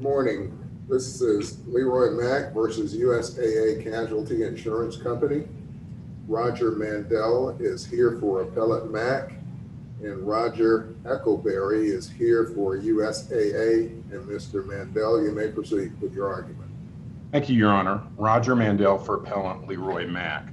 Morning. This is Leroy Mack versus USAA Casualty Insurance Company. Roger Mandel is here for Appellate Mack, and Roger Eckleberry is here for USAA. And Mr. Mandel, you may proceed with your argument. Thank you, Your Honor. Roger Mandel for Appellant Leroy Mack.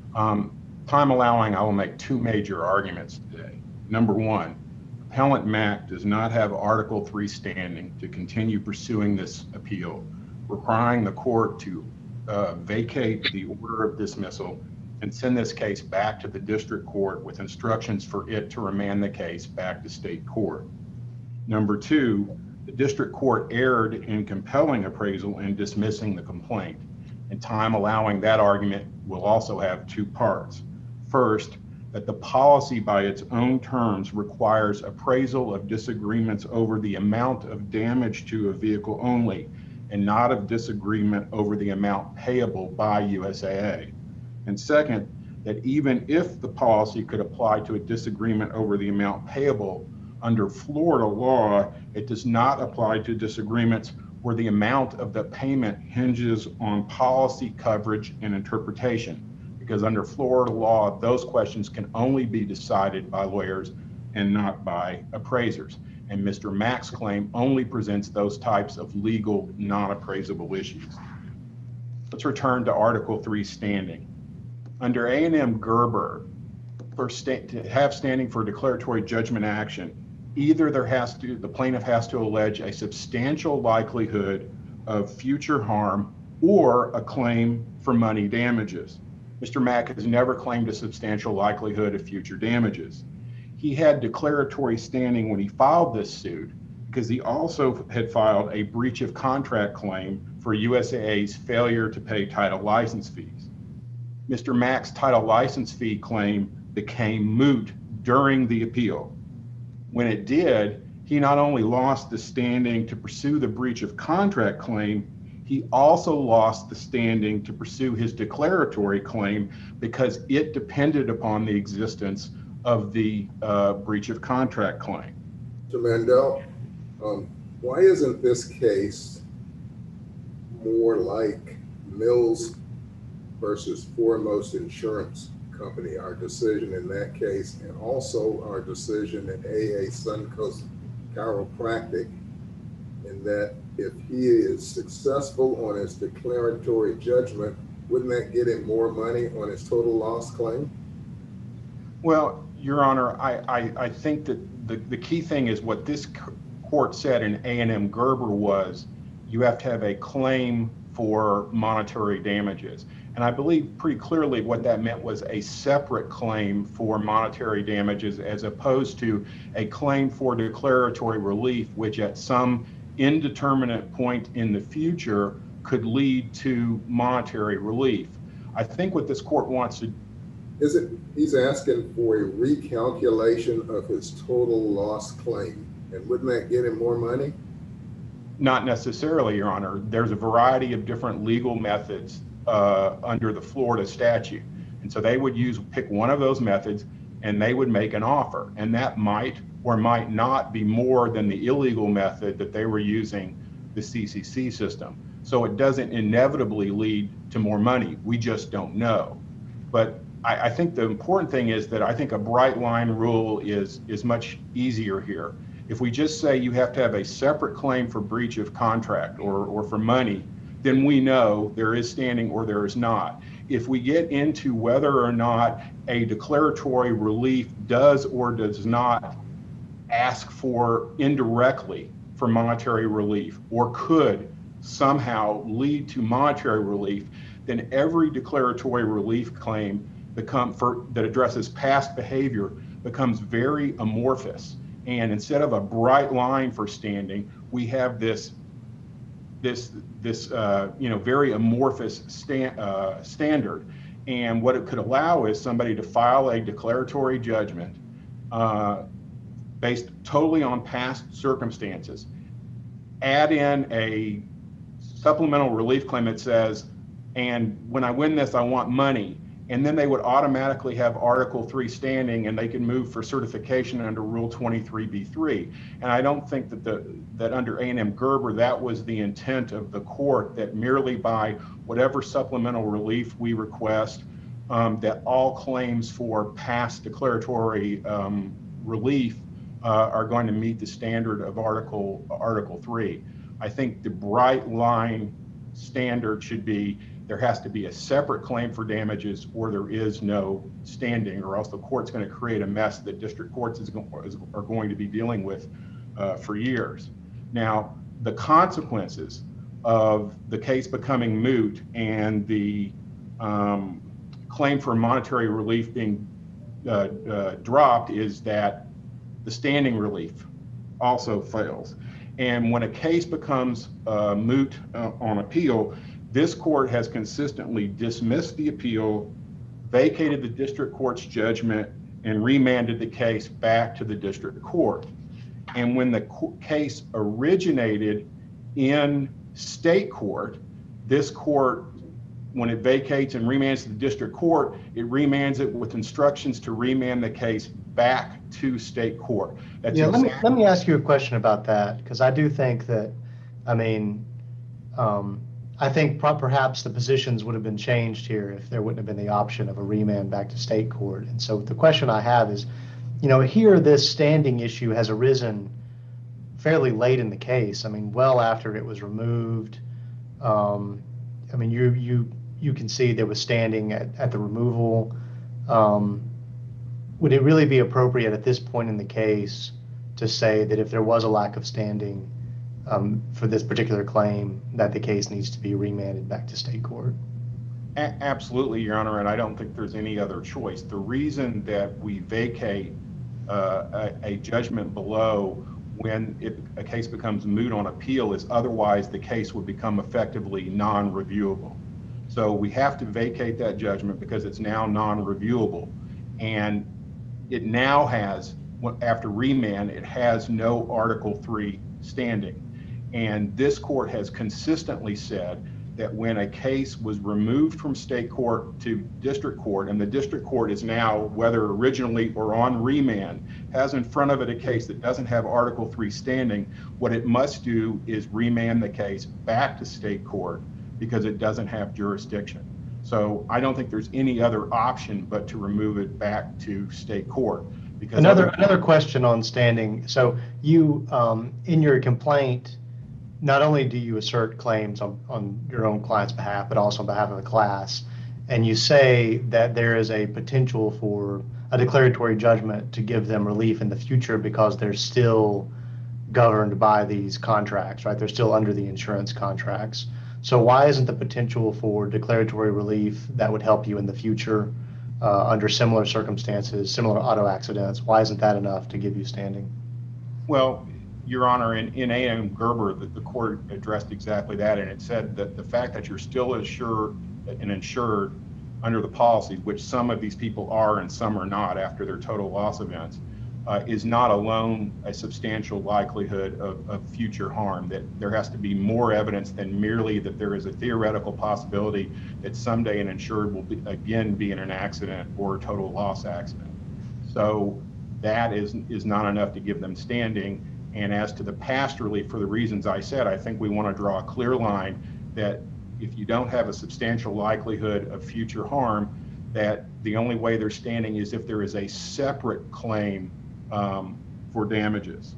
Time allowing, I will make two major arguments today. Number one, Appellant Mack does not have Article 3 standing to continue pursuing this appeal, requiring the court to vacate the order of dismissal and send this case back to the district court with instructions for it to remand the case back to state court. Number two, the district court erred in compelling appraisal and dismissing the complaint. And time allowing, that argument will also have two parts. First, that the policy by its own terms requires appraisal of disagreements over the amount of damage to a vehicle only, and not of disagreement over the amount payable by USAA. And second, that even if the policy could apply to a disagreement over the amount payable, under Florida law, it does not apply to disagreements where the amount of the payment hinges on policy coverage and interpretation. Because under Florida law, those questions can only be decided by lawyers and not by appraisers. And Mr. Mack's claim only presents those types of legal, non-appraisable issues. Let's return to Article 3 standing. Under A&M Gerber, to have standing for declaratory judgment action, either the plaintiff has to allege a substantial likelihood of future harm or a claim for money damages. Mr. Mack has never claimed a substantial likelihood of future damages. He had declaratory standing when he filed this suit because he also had filed a breach of contract claim for USAA's failure to pay title license fees. Mr. Mack's title license fee claim became moot during the appeal. When it did, he not only lost the standing to pursue the breach of contract claim, he also lost the standing to pursue his declaratory claim because it depended upon the existence of the breach of contract claim. Mr. Mandel, why isn't this case more like Mills versus Foremost Insurance Company, our decision in that case, and also our decision in AA Suncoast Chiropractic, in that if he is successful on his declaratory judgment, wouldn't that get him more money on his total loss claim? Well, Your Honor, I think that the key thing is what this court said in A&M Gerber was you have to have a claim for monetary damages. And I believe pretty clearly what that meant was a separate claim for monetary damages as opposed to a claim for declaratory relief, which at some indeterminate point in the future could lead to monetary relief. I think what this court wants to he's asking for a recalculation of his total loss claim, and wouldn't that get him more money? Not necessarily, Your Honor. There's a variety of different legal methods under the Florida statute. And so they would pick one of those methods and they would make an offer. And that might or might not be more than the illegal method that they were using, the CCC system. So it doesn't inevitably lead to more money. We just don't know. But I think the important thing is that I think a bright line rule is much easier here. If we just say you have to have a separate claim for breach of contract or for money, then we know there is standing or there is not. If we get into whether or not a declaratory relief does or does not ask for indirectly for monetary relief or could somehow lead to monetary relief, then every declaratory relief claim that addresses past behavior becomes very amorphous. And instead of a bright line for standing, we have this very amorphous standard. And what it could allow is somebody to file a declaratory judgment based totally on past circumstances, add in a supplemental relief claim that says, and when I win this, I want money. and then they would automatically have Article 3 standing, and they can move for certification under Rule 23b3. And I don't think that under A&M Gerber, that was the intent of the court, that merely by whatever supplemental relief we request, that all claims for past declaratory relief are going to meet the standard of Article 3. I think the bright line standard should be there has to be a separate claim for damages, or there is no standing, or else the court's going to create a mess that district courts are going to be dealing with for years. Now, the consequences of the case becoming moot and the claim for monetary relief being dropped is that the standing relief also fails. And when a case becomes moot on appeal, this court has consistently dismissed the appeal, vacated the district court's judgment, and remanded the case back to the district court. And when the case originated in state court, this court, when it vacates and remands to the district court, it remands it with instructions to remand the case back to state court. Let me ask you a question about that, because I do think that, I think perhaps the positions would have been changed here if there wouldn't have been the option of a remand back to state court. And so the question I have is, here this standing issue has arisen fairly late in the case. Well after it was removed. You can see there was standing at the removal. Would it really be appropriate at this point in the case to say that if there was a lack of standing for this particular claim, that the case needs to be remanded back to state court? Absolutely, Your Honor, and I don't think there's any other choice. The reason that we vacate a judgment below when a case becomes moot on appeal is otherwise the case would become effectively non-reviewable. So we have to vacate that judgment because it's now non-reviewable. And it now has, after remand, it has no Article 3 standing. And this court has consistently said that when a case was removed from state court to district court, and the district court is now, whether originally or on remand, has in front of it a case that doesn't have Article 3 standing, what it must do is remand the case back to state court because it doesn't have jurisdiction. So I don't think there's any other option but to remove it back to state court. Because another question on standing. So you, in your complaint, not only do you assert claims on your own client's behalf, but also on behalf of the class, and you say that there is a potential for a declaratory judgment to give them relief in the future because they're still governed by these contracts, right? They're still under the insurance contracts. So why isn't the potential for declaratory relief that would help you in the future under similar circumstances, similar auto accidents, why isn't that enough to give you standing? Well, Your Honor, in A.M. Gerber, the court addressed exactly that, and it said that the fact that you're still insured under the policy, which some of these people are and some are not after their total loss events, is not alone a substantial likelihood of future harm, that there has to be more evidence than merely that there is a theoretical possibility that someday an insured will again be in an accident or a total loss accident. So that is not enough to give them standing. And as to the past relief, for the reasons I said, I think we want to draw a clear line that if you don't have a substantial likelihood of future harm, that the only way they're standing is if there is a separate claim for damages.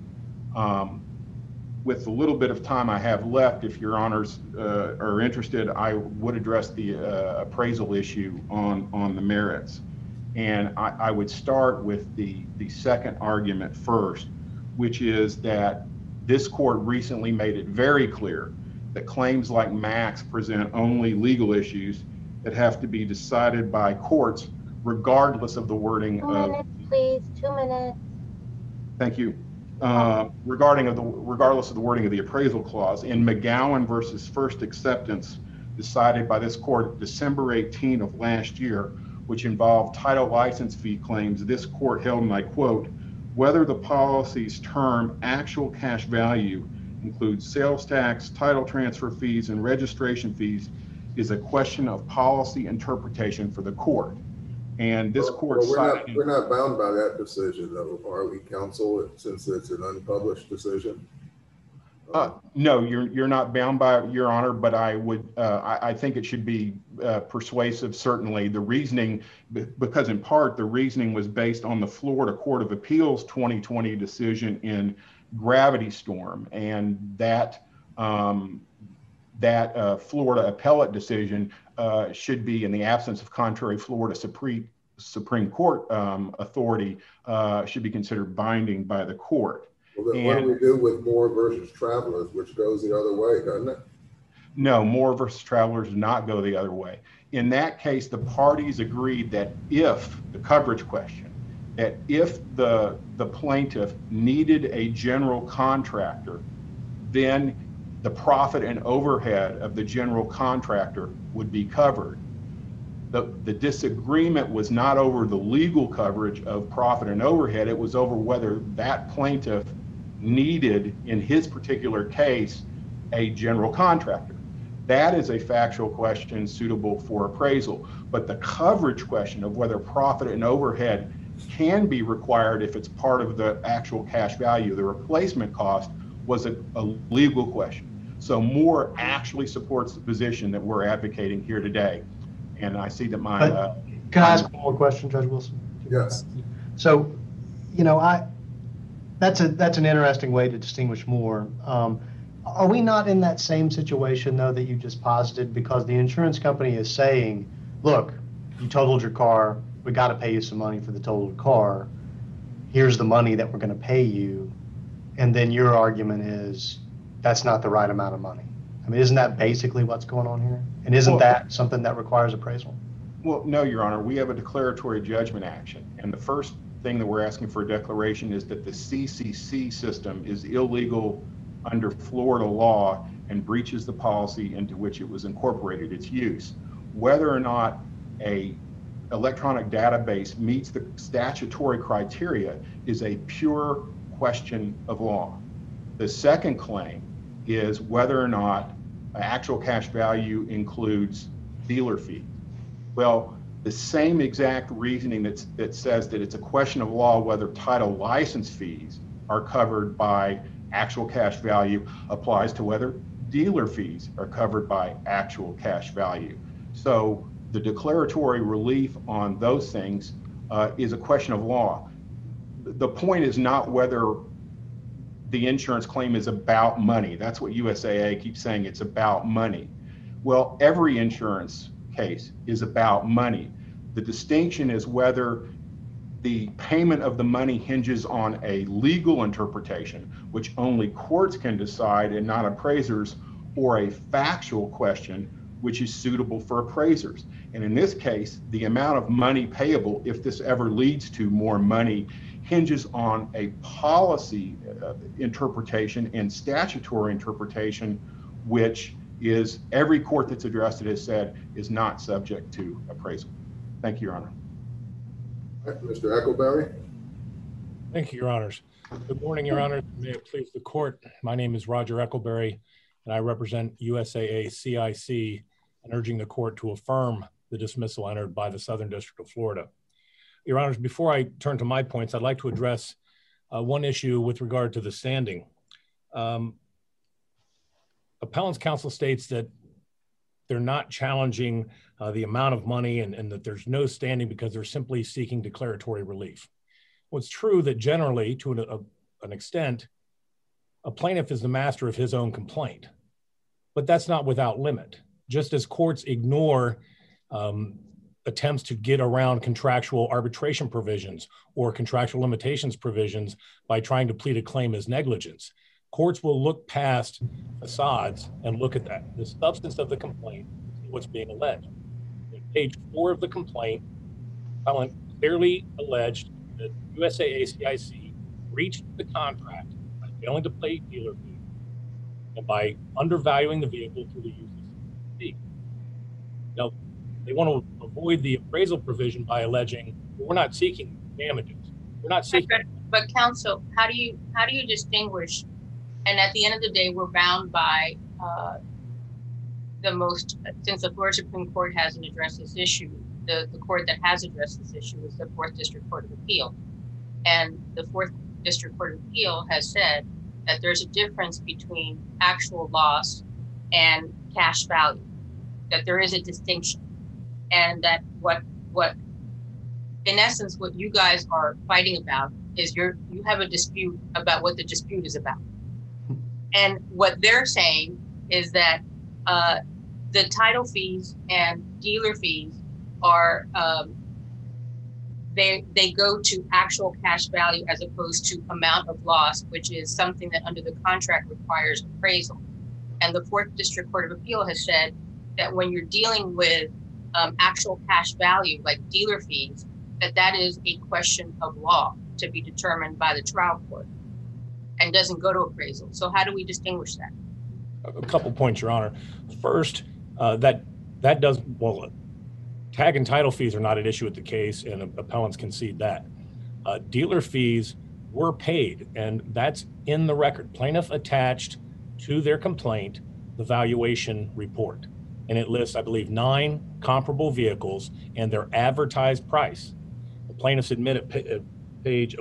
With the little bit of time I have left, if Your Honors are interested, I would address the appraisal issue on the merits. And I would start with the second argument first, which is that this court recently made it very clear that claims like Max present only legal issues that have to be decided by courts regardless of the wording 2 minutes, please, 2 minutes. Thank you. Regardless of the wording of the appraisal clause, in McGowan versus First Acceptance, decided by this court December 18 of last year, which involved title license fee claims, this court held, and I quote, whether the policy's term actual cash value includes sales tax, title transfer fees, and registration fees is a question of policy interpretation for the court. And this court Well, cited. we're not bound by that decision, though, are we, counsel, since it's an unpublished decision? No, you're not bound by it, Your Honor, but I would, I think it should be persuasive, certainly. The reasoning, because in part, the reasoning was based on the Florida Court of Appeals 2020 decision in Gravity Storm, and that Florida appellate decision should be, in the absence of contrary Florida Supreme Court authority, should be considered binding by the court. Well, then what do we do with Moore versus Travelers, which goes the other way, doesn't it? No, Moore versus Travelers does not go the other way. In that case, the parties agreed that if the coverage question, that if the plaintiff needed a general contractor, then the profit and overhead of the general contractor would be covered. The disagreement was not over the legal coverage of profit and overhead. It was over whether that plaintiff needed, in his particular case, a general contractor. That is a factual question suitable for appraisal. But the coverage question of whether profit and overhead can be required if it's part of the actual cash value, the replacement cost, was a legal question. So Moore actually supports the position that we're advocating here today. And I see that my... Can I ask one more question, Judge Wilson? Yes. So, you know, that's an interesting way to distinguish Moore. Are we not in that same situation, though, that you just posited? Because the insurance company is saying, look, you totaled your car. We got to pay you some money for the totaled car. Here's the money that we're going to pay you. And then your argument is that's not the right amount of money. I mean, isn't that basically what's going on here? And isn't that something that requires appraisal? Well, no, Your Honor. We have a declaratory judgment action. And the first thing that we're asking for a declaration is that the CCC system is illegal under Florida law and breaches the policy into which it was incorporated, its use. Whether or not a electronic database meets the statutory criteria is a pure question of law. The second claim is whether or not actual cash value includes dealer fee. Well, the same exact reasoning that says that it's a question of law whether title license fees are covered by actual cash value applies to whether dealer fees are covered by actual cash value. So the declaratory relief on those things is a question of law. The point is not whether the insurance claim is about money. That's what USAA keeps saying, it's about money. Well, every insurance case is about money. The distinction is whether the payment of the money hinges on a legal interpretation, which only courts can decide and not appraisers, or a factual question, which is suitable for appraisers. And in this case, the amount of money payable, if this ever leads to more money, hinges on a policy interpretation and statutory interpretation, which is every court that's addressed it has said is not subject to appraisal. Thank you, Your Honor. Mr. Eckleberry. Thank you, Your Honors. Good morning, Your Honor. May it please the court. My name is Roger Eckleberry, and I represent USAA CIC, and urging the court to affirm the dismissal entered by the Southern District of Florida. Your Honors, before I turn to my points, I'd like to address one issue with regard to the standing. Appellant's counsel states that they're not challenging the amount of money and that there's no standing because they're simply seeking declaratory relief. Well, it's true that generally, to an extent, a plaintiff is the master of his own complaint, but that's not without limit. Just as courts ignore attempts to get around contractual arbitration provisions or contractual limitations provisions by trying to plead a claim as negligence, courts will look past facades and look at that. The substance of the complaint is what's being alleged. On page 4 of the complaint, appellant clearly alleged that USAA CIC breached the contract by failing to pay dealer fees and by undervaluing the vehicle through the use of CCC. Now, they want to avoid the appraisal provision by alleging we're not seeking damages. We're not seeking. But counsel, how do you distinguish? And at the end of the day, we're bound by since the Florida Supreme Court hasn't addressed this issue, the court that has addressed this issue is the 4th District Court of Appeal. And the 4th District Court of Appeal has said that there's a difference between actual loss and cash value, that there is a distinction. And that what in essence, what you guys are fighting about is you have a dispute about what the dispute is about. And what they're saying is that the title fees and dealer fees are, they go to actual cash value as opposed to amount of loss, which is something that under the contract requires appraisal. And the 4th District Court of Appeal has said that when you're dealing with actual cash value, like dealer fees, that is a question of law to be determined by the trial court and doesn't go to appraisal. So how do we distinguish that? A couple points, Your Honor. First, tag and title fees are not at issue with the case, and appellants concede that. Dealer fees were paid, and that's in the record. Plaintiff attached to their complaint the valuation report, and it lists, I believe, 9 comparable vehicles and their advertised price. The plaintiffs admit at page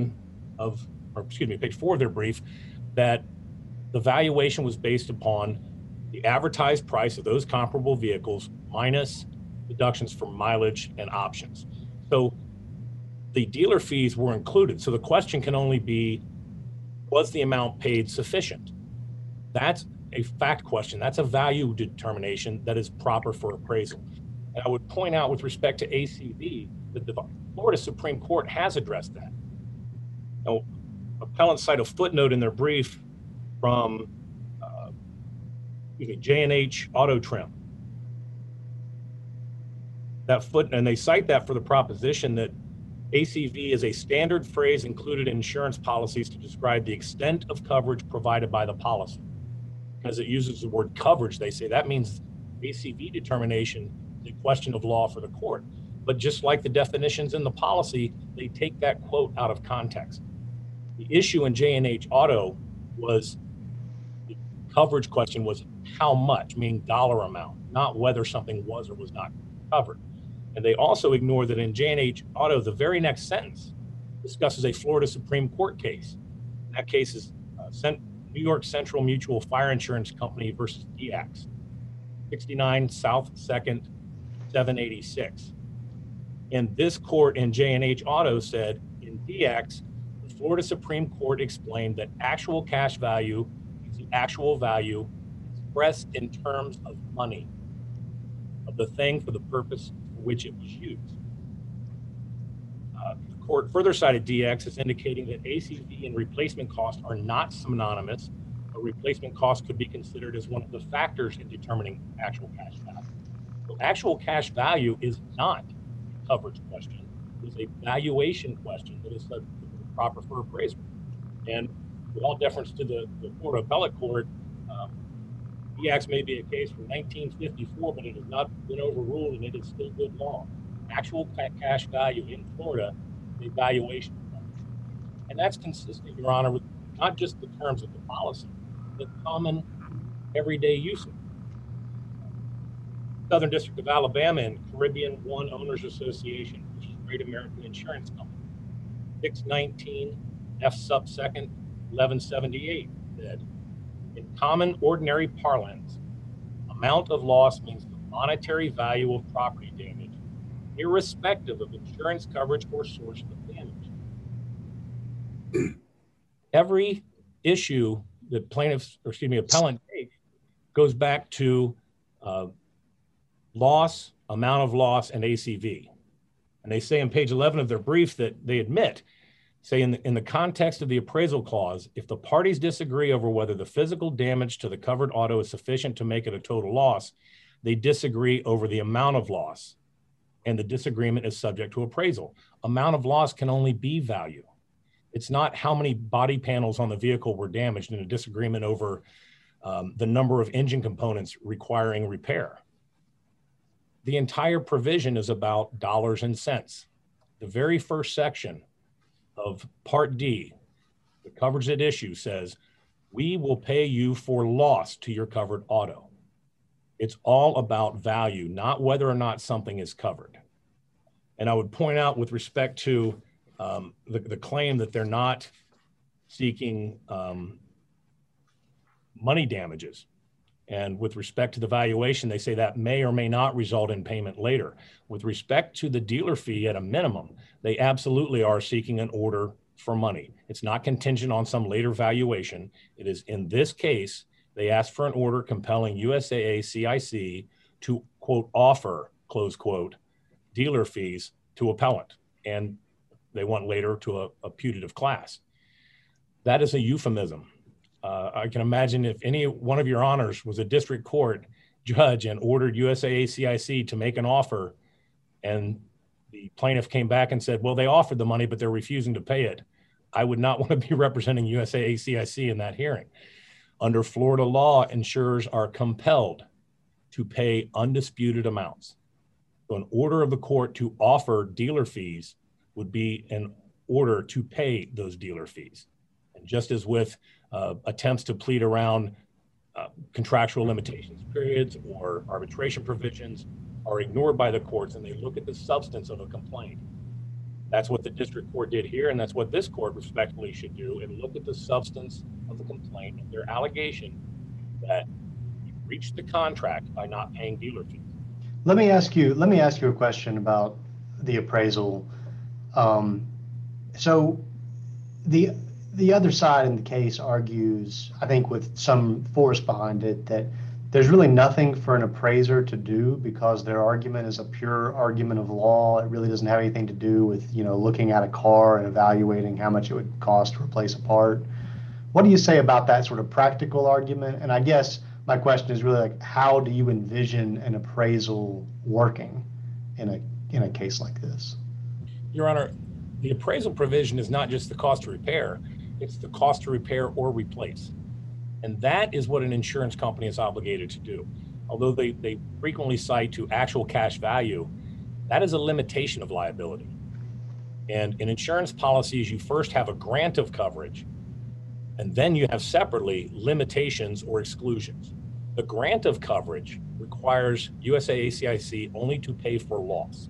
4 of their brief that the valuation was based upon the advertised price of those comparable vehicles minus deductions for mileage and options. So the dealer fees were included. So the question can only be, was the amount paid sufficient? That's a fact question. That's a value determination that is proper for appraisal. And I would point out with respect to ACV that the Florida Supreme Court has addressed that. Now, appellants cite a footnote in their brief from J&H Auto Trim. And they cite that for the proposition that ACV is a standard phrase included in insurance policies to describe the extent of coverage provided by the policy. Because it uses the word coverage, they say that means ACV determination is a question of law for the court. But just like the definitions in the policy, they take that quote out of context. The issue in J&H Auto was the coverage question was how much, meaning dollar amount, not whether something was or was not covered. And they also ignore that in J&H Auto, the very next sentence discusses a Florida Supreme Court case. That case is New York Central Mutual Fire Insurance Company versus DX, 69 South 2nd, 786. And this court in J&H Auto said in DX, the Florida Supreme Court explained that actual cash value is the actual value expressed in terms of money of the thing for the purpose for which it was used. The court further cited DX as indicating that ACV and replacement costs are not synonymous. A replacement cost could be considered as one of the factors in determining actual cash value. So actual cash value is not a coverage question. It is a valuation question that is proper for appraisal. And with all deference to the Florida Appellate Court, DX may be a case from 1954, but it has not been overruled and it is still good law. Actual cash value in Florida is a valuation question. And that's consistent, Your Honor, with not just the terms of the policy, but common everyday usage. Southern District of Alabama and Caribbean One Owners Association, which is Great American Insurance Company, 619 F sub 2nd 1178 said, in common ordinary parlance, amount of loss means the monetary value of property damage, irrespective of insurance coverage or source of damage. Every issue that appellant takes goes back to loss, amount of loss, and ACV. And they say on page 11 of their brief that they admit, say in the context of the appraisal clause, if the parties disagree over whether the physical damage to the covered auto is sufficient to make it a total loss, they disagree over the amount of loss, and the disagreement is subject to appraisal. Amount of loss can only be value. It's not how many body panels on the vehicle were damaged in a disagreement over the number of engine components requiring repair. The entire provision is about dollars and cents. The very first section of Part D, the coverage at issue, says, we will pay you for loss to your covered auto. It's all about value, not whether or not something is covered. And I would point out with respect to the claim that they're not seeking money damages. And with respect to the valuation, they say that may or may not result in payment later. With respect to the dealer fee at a minimum, they absolutely are seeking an order for money. It's not contingent on some later valuation. It is, in this case, they asked for an order compelling USAA CIC to, quote, offer, close quote, dealer fees to appellant. And they want later to a putative class. That is a euphemism. I can imagine if any one of your honors was a district court judge and ordered USAA CIC to make an offer, and the plaintiff came back and said, well, they offered the money, but they're refusing to pay it. I would not want to be representing USAA CIC in that hearing. Under Florida law, insurers are compelled to pay undisputed amounts. So an order of the court to offer dealer fees would be an order to pay those dealer fees. And just as with attempts to plead around contractual limitations periods or arbitration provisions are ignored by the courts, and they look at the substance of a complaint. That's what the district court did here, and that's what this court respectfully should do, and look at the substance of the complaint and their allegation that you breached the contract by not paying dealer fees. Let me ask you a question about the appraisal. So the other side in the case argues, I think with some force behind it, that there's really nothing for an appraiser to do because their argument is a pure argument of law. It really doesn't have anything to do with, looking at a car and evaluating how much it would cost to replace a part. What do you say about that sort of practical argument? And I guess my question is really like, how do you envision an appraisal working in a case like this? Your Honor, the appraisal provision is not just the cost to repair, it's the cost to repair or replace. And that is what an insurance company is obligated to do. Although they frequently cite to actual cash value, that is a limitation of liability. And in insurance policies, you first have a grant of coverage, and then you have separately limitations or exclusions. The grant of coverage requires USAA CIC only to pay for loss.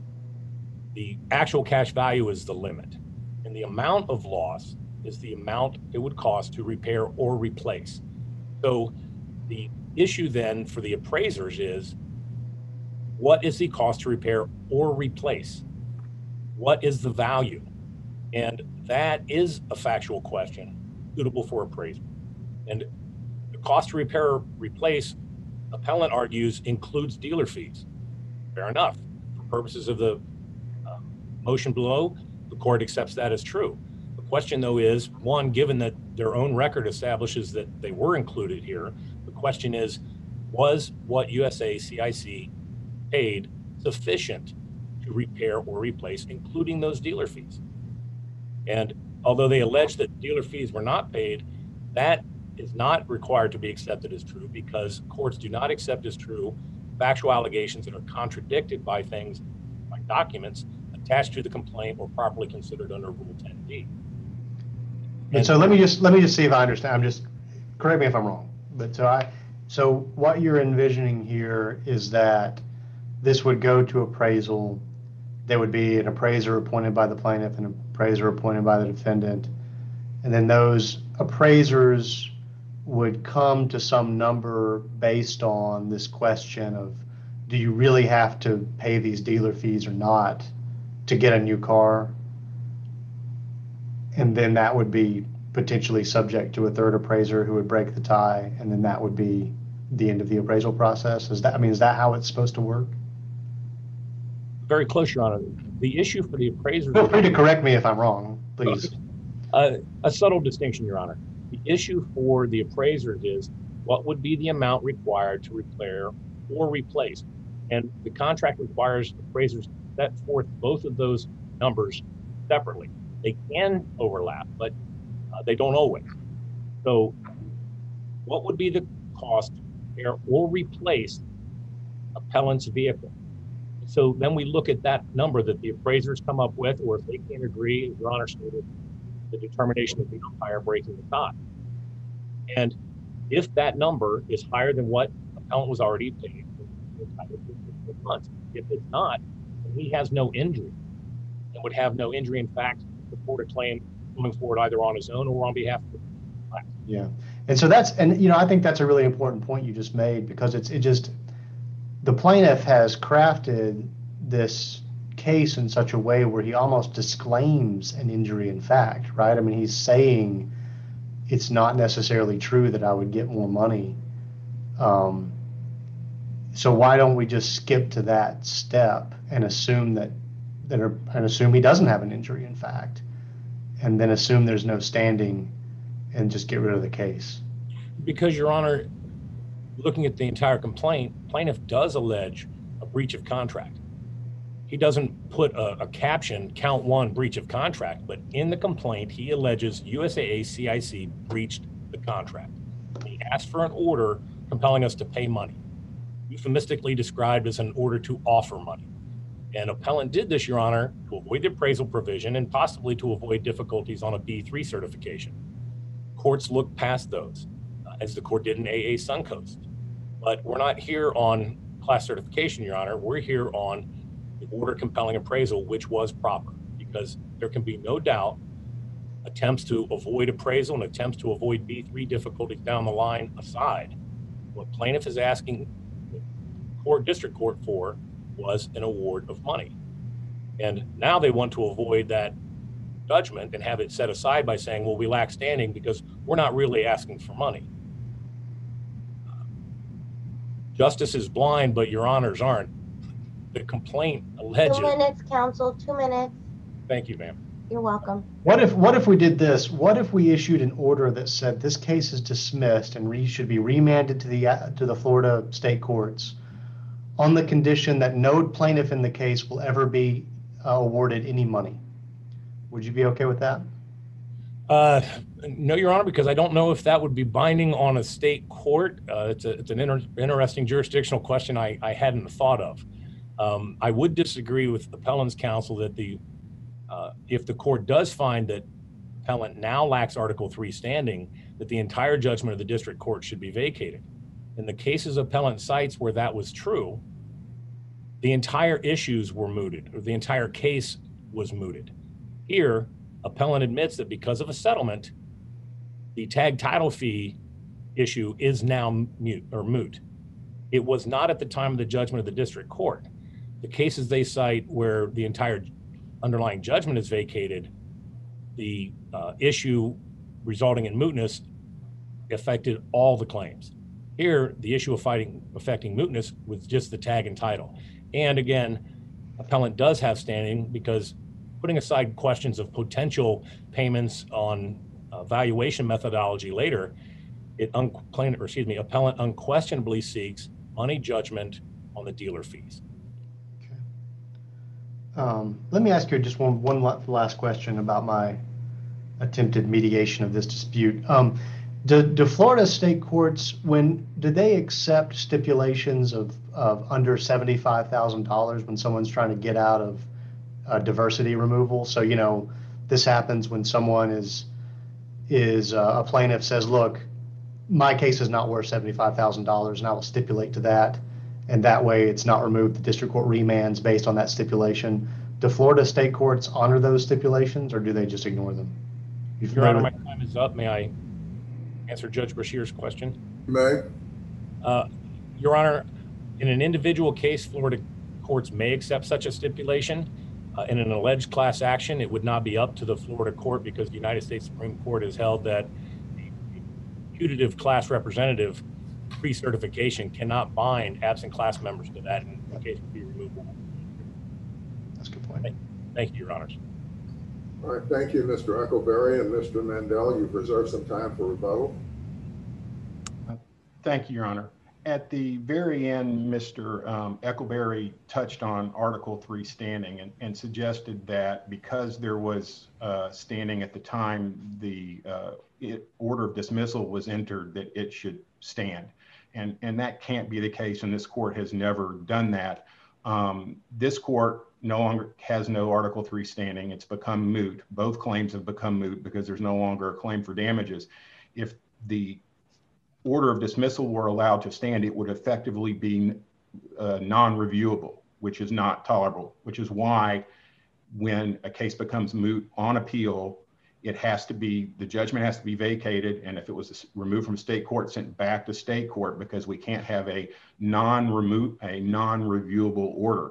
The actual cash value is the limit, and the amount of loss is the amount it would cost to repair or replace. So the issue then for the appraisers is, what is the cost to repair or replace? What is the value? And that is a factual question suitable for appraisal. And the cost to repair or replace, appellant argues, includes dealer fees. Fair enough. For purposes of the motion below, the court accepts that as true. The question, though, is, one, given that their own record establishes that they were included here, the question is, was what USAA CIC paid sufficient to repair or replace, including those dealer fees? And although they allege that dealer fees were not paid, that is not required to be accepted as true, because courts do not accept as true factual allegations that are contradicted by things like documents attached to the complaint or properly considered under Rule 10D. And so let me just see if I understand. Correct me if I'm wrong. But so what you're envisioning here is that this would go to appraisal. There would be an appraiser appointed by the plaintiff and an appraiser appointed by the defendant. And then those appraisers would come to some number based on this question of, do you really have to pay these dealer fees or not to get a new car? And then that would be potentially subject to a third appraiser who would break the tie, and then that would be the end of the appraisal process. Is that how it's supposed to work? Very close, Your Honor. The issue for the appraiser— Feel free to correct me if I'm wrong, please. A subtle distinction, Your Honor. The issue for the appraisers is, what would be the amount required to repair or replace? And the contract requires appraisers to set forth both of those numbers separately. They can overlap, but they don't always. So what would be the cost to repair or replace appellant's vehicle? So then we look at that number that the appraisers come up with, or if they can't agree, as Your Honor stated, the determination of the umpire breaking the tie. And if that number is higher than what appellant was already paid for 6 months. If it's not, then he has no injury and would have no injury in fact to support a claim going forward either on his own or on behalf of the class. Yeah. And so I think that's a really important point you just made, because the plaintiff has crafted this case in such a way where he almost disclaims an injury in fact, right? I mean, he's saying it's not necessarily true that I would get more money. So why don't we just skip to that step and assume assume he doesn't have an injury in fact, and then assume there's no standing and just get rid of the case? Because, Your Honor, looking at the entire complaint, plaintiff does allege a breach of contract. He doesn't put a caption, count 1, breach of contract, but in the complaint, he alleges USAA CIC breached the contract. He asked for an order compelling us to pay money, euphemistically described as an order to offer money. And appellant did this, Your Honor, to avoid the appraisal provision and possibly to avoid difficulties on a B3 certification. Courts look past those, as the court did in AA Suncoast. But we're not here on class certification, Your Honor. We're here on the order compelling appraisal, which was proper, because there can be no doubt attempts to avoid appraisal and attempts to avoid B3 difficulties down the line aside, what plaintiff is asking the district court for was an award of money. And now they want to avoid that judgment and have it set aside by saying, well, we lack standing because we're not really asking for money. Justice is blind, but Your Honors aren't. The complaint alleges... 2 minutes, counsel, 2 minutes. Thank you, ma'am. You're welcome. What if we did this? What if we issued an order that said this case is dismissed and should be remanded to the Florida state courts on the condition that no plaintiff in the case will ever be awarded any money? Would you be okay with that? No, Your Honor, because I don't know if that would be binding on a state court. It's an interesting jurisdictional question I hadn't thought of. I would disagree with appellant's counsel that if the court does find that appellant now lacks Article 3 standing, that the entire judgment of the district court should be vacated. In the cases appellant cites where that was true, the entire issues were mooted, or the entire case was mooted. Here, appellant admits that because of a settlement, the tag title fee issue is now moot. It was not at the time of the judgment of the district court. The cases they cite where the entire underlying judgment is vacated, the issue resulting in mootness affected all the claims. Here, the issue of affecting mootness was just the tag and title. And again, appellant does have standing because, putting aside questions of potential payments on valuation methodology later, appellant unquestionably seeks money judgment on the dealer fees. Let me ask you just one last question about my attempted mediation of this dispute. Do Florida state courts, do they accept stipulations of under $75,000 when someone's trying to get out of diversity removal? So, this happens when someone is a plaintiff says, look, my case is not worth $75,000 and I will stipulate to that. And that way it's not removed. The district court remands based on that stipulation. Do Florida state courts honor those stipulations or do they just ignore them? Your Honor, my time is up. May I answer Judge Brashear's question? May. Your Honor, in an individual case, Florida courts may accept such a stipulation. In an alleged class action, it would not be up to the Florida court because the United States Supreme Court has held that the putative class representative pre-certification cannot bind absent class members to that, and the case would be removable. That's a good point. Thank you, Your Honors. All right, thank you, Mr. Eccleberry and Mr. Mandel. You've reserved some time for rebuttal. Thank you, Your Honor. At the very end, Mr. Eccleberry touched on Article 3 standing and suggested that because there was standing at the time the order of dismissal was entered, that it should stand. And that can't be the case, and this court has never done that. This court no longer has no Article 3 standing. It's become moot. Both claims have become moot because there's no longer a claim for damages. If the order of dismissal were allowed to stand, it would effectively be non-reviewable, which is not tolerable, which is why when a case becomes moot on appeal, it has to be, the judgment has to be vacated, and if it was removed from state court, sent back to state court, because we can't have a non-reviewable order.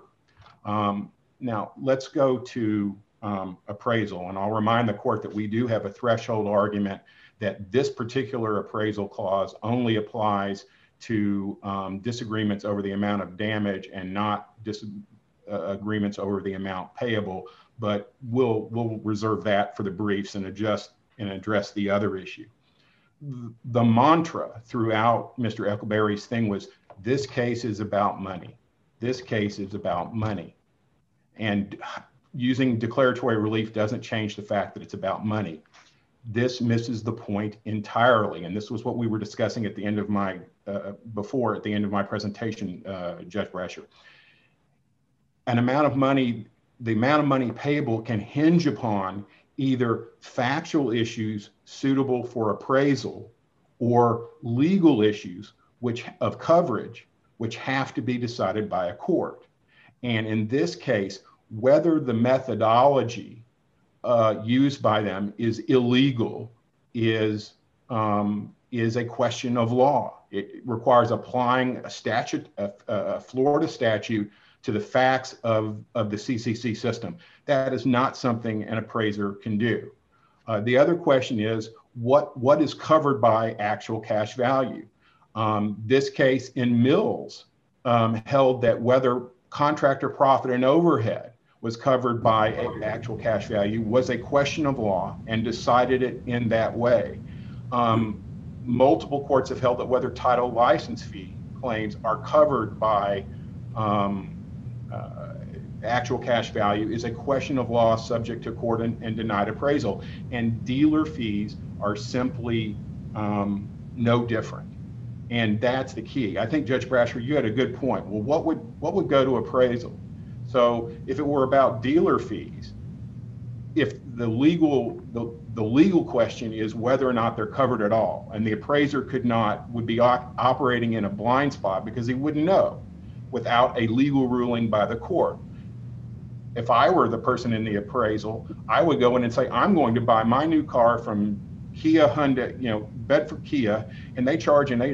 Now, let's go to appraisal, and I'll remind the court that we do have a threshold argument that this particular appraisal clause only applies to disagreements over the amount of damage and not agreements over the amount payable, but we'll reserve that for the briefs and address the other issue. The mantra throughout Mr. Eckelberry's thing was, this case is about money. This case is about money. And using declaratory relief doesn't change the fact that it's about money. This misses the point entirely. And this was what we were discussing at the end of my, before, at the end of my presentation, Judge Brasher. An amount of money, the amount of money payable can hinge upon either factual issues suitable for appraisal or legal issues of coverage, which have to be decided by a court. And in this case, whether the methodology used by them is illegal is a question of law. It requires applying a statute, a Florida statute, to the facts of the CCC system. That is not something an appraiser can do. The other question is, what is covered by actual cash value? This case in Mills held that whether contractor profit and overhead was covered by actual cash value was a question of law and decided it in that way. Multiple courts have held that whether title license fee claims are covered by actual cash value is a question of law subject to court and denied appraisal. And dealer fees are simply no different. And that's the key. I think, Judge Brasher, you had a good point. Well, what would go to appraisal? So if it were about dealer fees, if the legal question is whether or not they're covered at all, and the appraiser would be operating in a blind spot because he wouldn't know without a legal ruling by the court. If I were the person in the appraisal, I would go in and say, I'm going to buy my new car from Kia Hyundai, Bedford Kia, and they charge an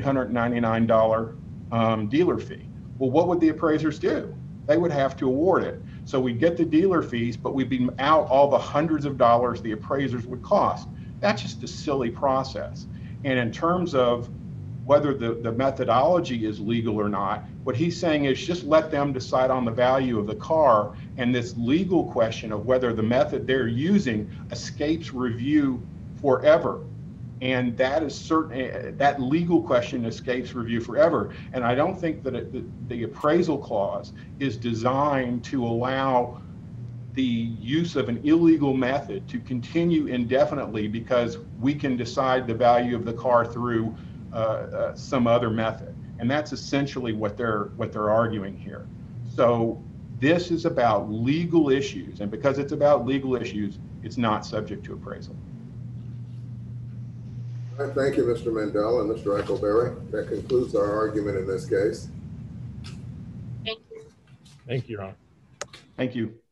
$899 dealer fee. Well, what would the appraisers do? They would have to award it. So we'd get the dealer fees, but we'd be out all the hundreds of dollars the appraisers would cost. That's just a silly process. And in terms of whether the methodology is legal or not, what he's saying is just let them decide on the value of the car, and this legal question of whether the method they're using escapes review forever. And that is certain, that legal question escapes review forever. And I don't think that the appraisal clause is designed to allow the use of an illegal method to continue indefinitely because we can decide the value of the car through some other method. And that's essentially what they're arguing here. So this is about legal issues, and because it's about legal issues, it's not subject to appraisal. All right, thank you, Mr. Mandel and Mr. Eckelberry. That concludes our argument in this case. Thank you. Thank you, Your Honor. Thank you.